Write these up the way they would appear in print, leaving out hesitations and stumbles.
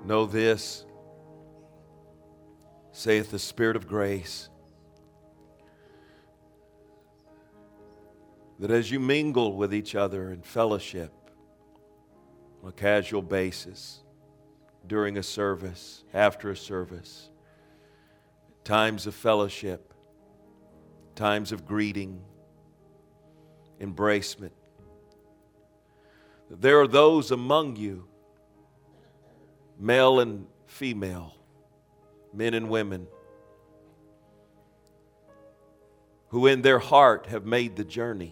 Know this, saith the Spirit of grace, that as you mingle with each other in fellowship on a casual basis, during a service, after a service, times of fellowship, times of greeting, embracement, that there are those among you, male and female, men and women, who in their heart have made the journey.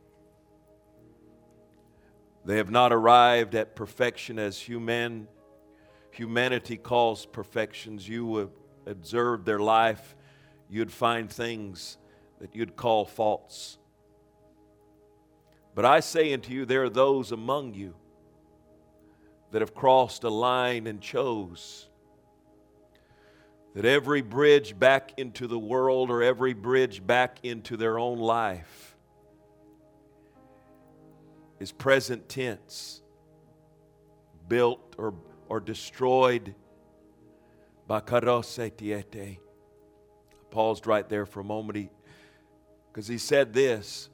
They have not arrived at perfection as humanity calls perfections. You would observe their life, you'd find things that you'd call faults. But I say unto you, there are those among you that have crossed a line and chose that every bridge back into the world or every bridge back into their own life is present tense, built or destroyed by karosetiete. I paused right there for a moment because he said this: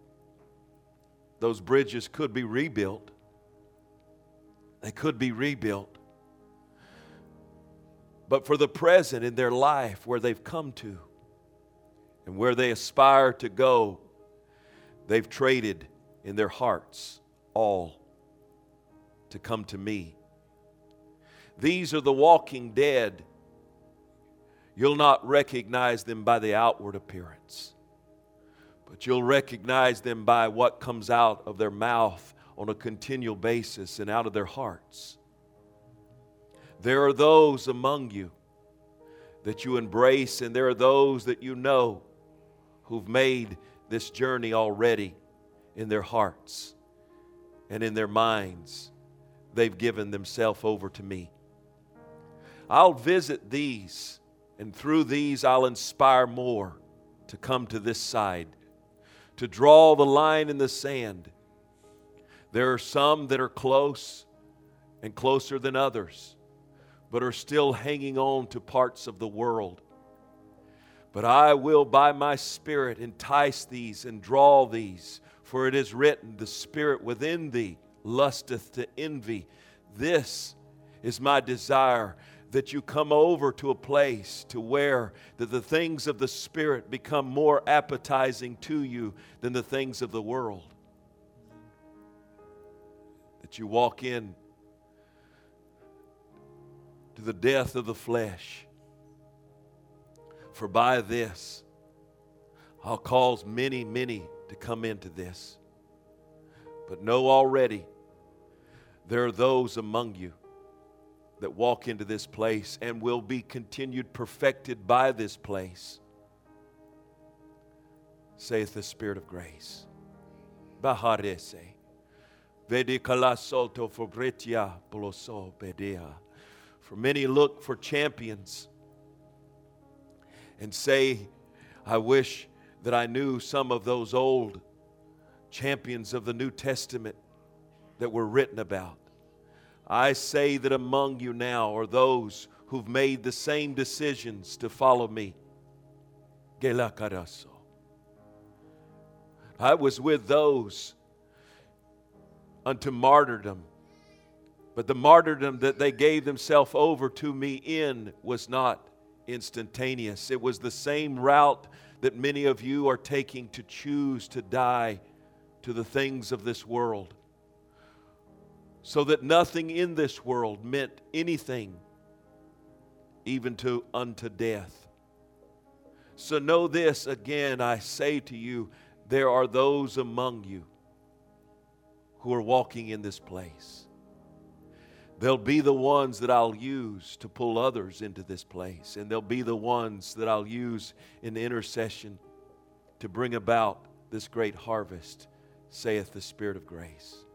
those bridges could be rebuilt. They could be rebuilt. But for the present in their life, where they've come to and where they aspire to go, they've traded in their hearts all to come to me. These are the walking dead. You'll not recognize them by the outward appearance, but you'll recognize them by what comes out of their mouth on a continual basis and out of their hearts. There are those among you that you embrace, and there are those that you know who've made this journey already in their hearts and in their minds. They've given themselves over to me. I'll visit these, and through these I'll inspire more to come to this side, to draw the line in the sand. There are some that are close and closer than others, but are still hanging on to parts of the world. But I will by my Spirit entice these and draw these, for it is written, the Spirit within thee lusteth to envy. This is my desire, that you come over to a place to where that the things of the Spirit become more appetizing to you than the things of the world. That you walk in to the death of the flesh. For by this I'll cause many, many to come into this. But know already there are those among you that walk into this place and will be continued perfected by this place, saith the Spirit of grace. Baharese. Vedikalasoto fobretia poloso bedea. For many look for champions and say, I wish that I knew some of those old champions of the New Testament that were written about. I say that among you now are those who've made the same decisions to follow me. Gelakaraso. I was with those unto martyrdom, but the martyrdom that they gave themselves over to me in was not instantaneous. It was the same route that many of you are taking to choose to die to the things of this world, so that nothing in this world meant anything, even unto death. So know this again, I say to you, there are those among you who are walking in this place. They'll be the ones that I'll use to pull others into this place. And they'll be the ones that I'll use in the intercession to bring about this great harvest, saith the Spirit of grace.